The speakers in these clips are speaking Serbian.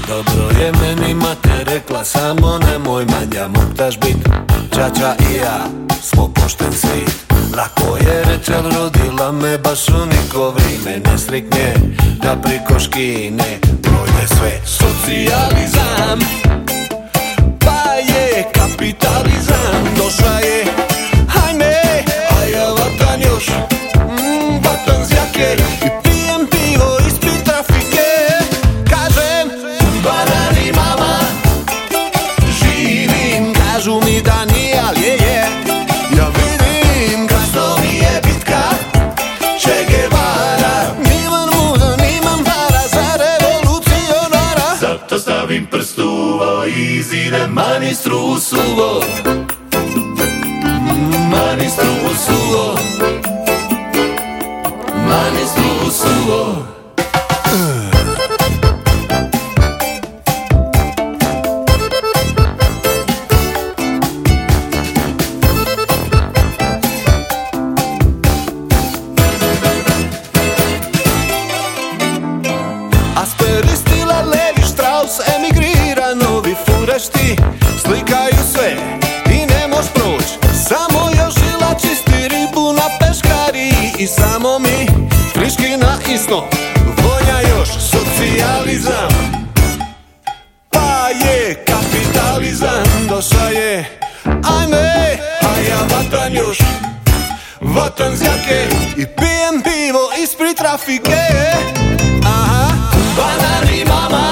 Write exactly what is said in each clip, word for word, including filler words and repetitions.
Dobro je meni mate rekla, samo nemoj manja, moktaš bit. Čača i ja smo pošten svit. Lako je reč, al rodila me baš u niko vrime. Ne strikne da priko škine projde sve. Socijalizam pa je kapitalizam. Došla je, hajme, a ja vatan još, mm, vatan zjake. I pijem pivo ispred trafike. Kažem, banani mama, živim. Kažu mi da nije, al je je. Ja vidim, krasno mi je bitka Che Guevara. Nimam muda, nimam para za revolucionara. Zato stavim prst u uvo i izidem manistru u suvo. Manistru u suvo. Manistru u suvo. Asperistila, Levi Strauss, emigrira, novi furešti slikaju sve i ne moš proć. Samo još žila čisti ribu na peškariji i samo mi friški na isto. Vonja još socijalizam pa je kapitalizam. Došla je, ajme, a ja vatan još, vatan zjake. I pijem pivo ispred trafike. Aha, banani mama,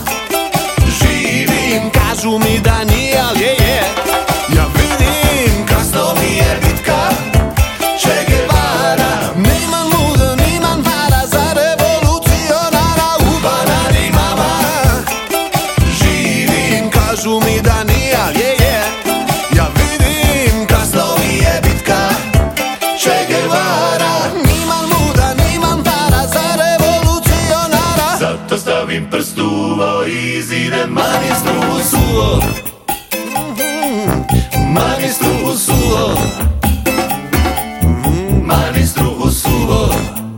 živim. Kažu mi da nije, al je je. Ja vidim, krasno mi je bitka Che Guevara. Nimam muda, nimam para za revolucionara. U banani mama, živim. Kažu mi da nije, al je je. Ja vidim, krasno mi je bitka Che Guevara. Nimam muda, nimam para za revolucionara. Zato stavim prst u uvo i izidem manistru u suvo. Manistru u suvo. Manistru u suvo.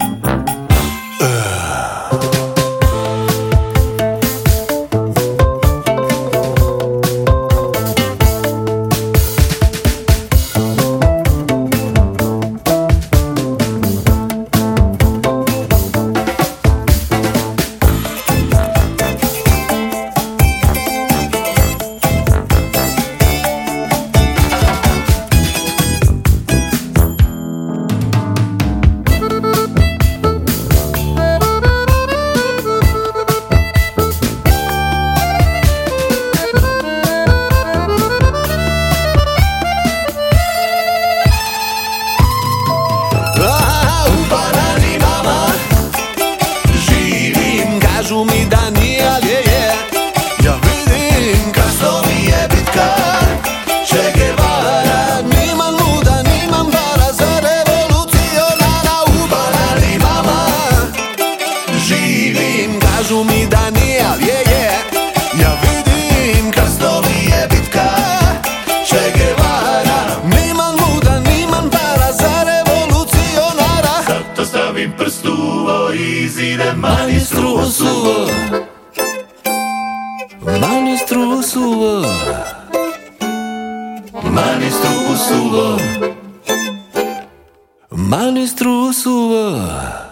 Kažu mi da nije, al je je. Ja vidim, krasno mi je bitka Che Guevara. Nimam muda, nimam para za revolucionara. U banani mama, živim. Kažu mi da nije, al je je. Ja vidim, krasno mi je bitka Che Guevara. Nimam muda, nimam para za revolucionara. Zato stavim prst u uvo i izidem manistru u suvo. Manistru u suvo. Manistru u suvo. Manistru u suvo.